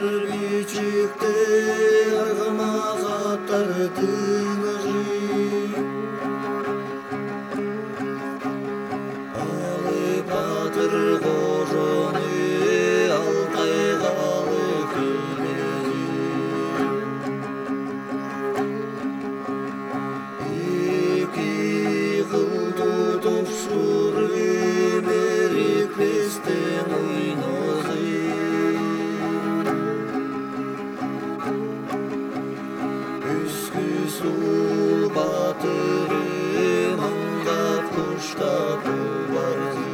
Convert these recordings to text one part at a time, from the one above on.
бичікте арғымақ аттар тынығы алып батыр қожоны алтайғалы күлмеді екі қылды топшыры мерекпестен ойнозы үскі сұл батыры маңдап құштап барзы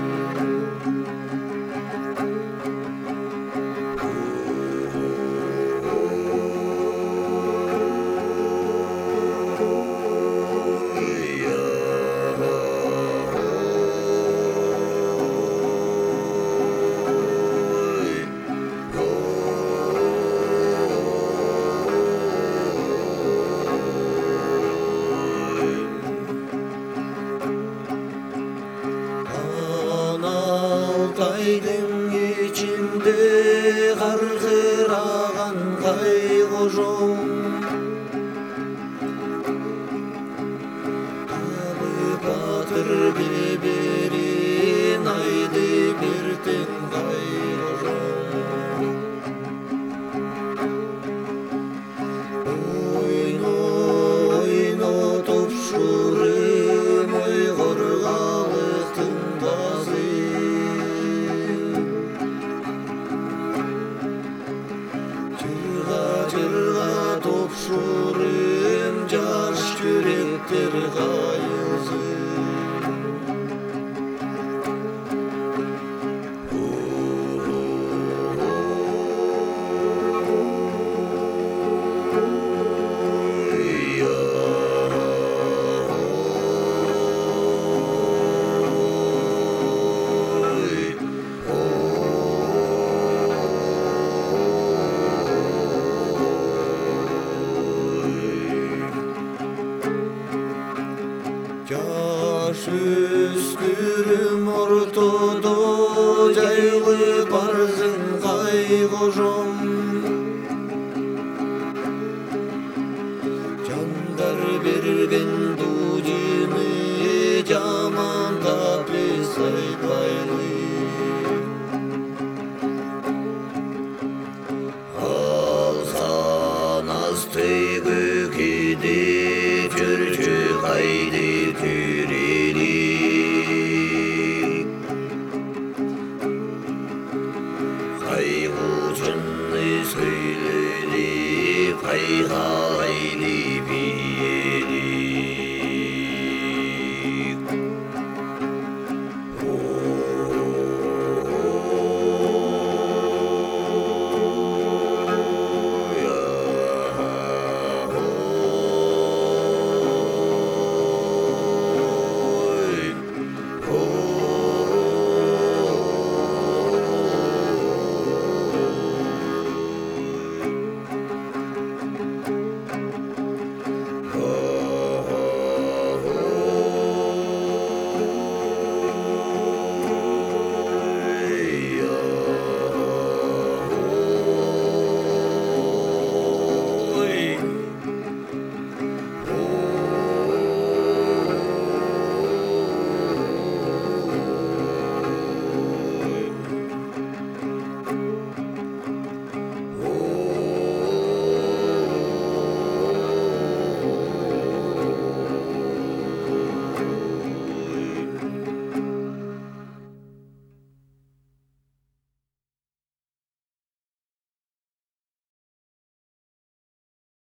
Алтайдың içinde қарқыраған қайғожом Абы батыр беберін айды бертен қайғожом Ойно, ойно топшырым ойғырғалықтың тазы Жырға топшырым жаш жүректер қайызы Жаш өскірім ортодо жайлы барзың қайғожом Жандар берген дудины жамандап айтпайлы Алсан асты көкеде жүрші қайды күрелік Қайғы жынны сөйледі қайға